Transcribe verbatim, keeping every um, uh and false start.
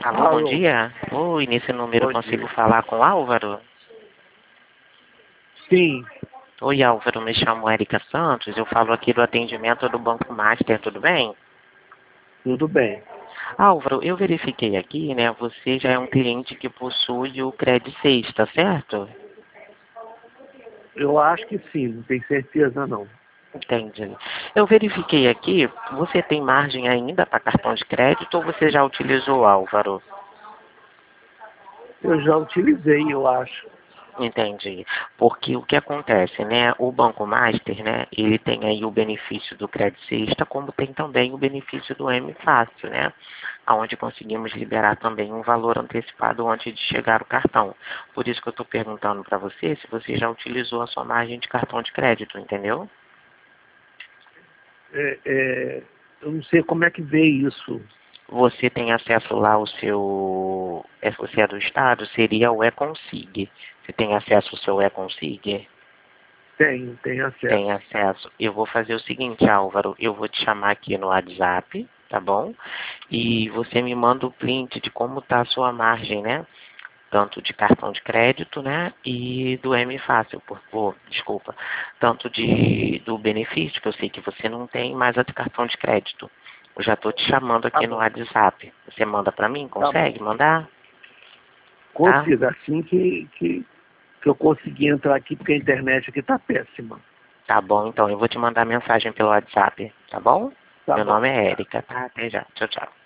Alô, bom Alô, dia. Oi, nesse número eu bom consigo dia. falar com o Álvaro? Sim, Oi, Álvaro, me chamo Érica Santos, eu falo aqui do atendimento do Banco Master, tudo bem? tudo bem. Álvaro, eu verifiquei aqui, né, você já é um cliente que possui o Credit seis, tá certo? Eu acho que sim, não tenho certeza não. Entendi. Eu verifiquei aqui, você tem margem ainda para cartão de crédito ou você já utilizou, Álvaro? Eu já utilizei, eu acho. Entendi. Porque o que acontece, né? O Banco Master, né? Ele tem aí o benefício do Credit Sexta, como tem também o benefício do M Fácil, né? Onde conseguimos liberar também um valor antecipado antes de chegar o cartão. Por isso que eu estou perguntando para você se você já utilizou a sua margem de cartão de crédito, entendeu? É, é, eu não sei como é que vê isso. Você tem acesso lá ao seu... é, você é do Estado? Seria o E-Consig. Você tem acesso ao seu E-Consig? Tenho, tenho acesso. Tem acesso. Eu vou fazer o seguinte, Álvaro, eu vou te chamar aqui no WhatsApp, tá bom? E você me manda o print de como está a sua margem, né? Tanto de cartão de crédito, né? E do M Fácil, por, por desculpa. Tanto de, do benefício, que eu sei que você não tem, mas a de cartão de crédito. Eu já estou te chamando Tá aqui no bom, WhatsApp. Você manda para mim? tá bom. Consegue mandar? Tá? Consiga, assim que, que, que eu conseguir entrar aqui, porque a internet aqui tá péssima. Tá bom, então. Eu vou te mandar mensagem pelo WhatsApp, tá bom? Tá Meu bom, nome é tá. Érica, tá? Até já. Tchau, tchau.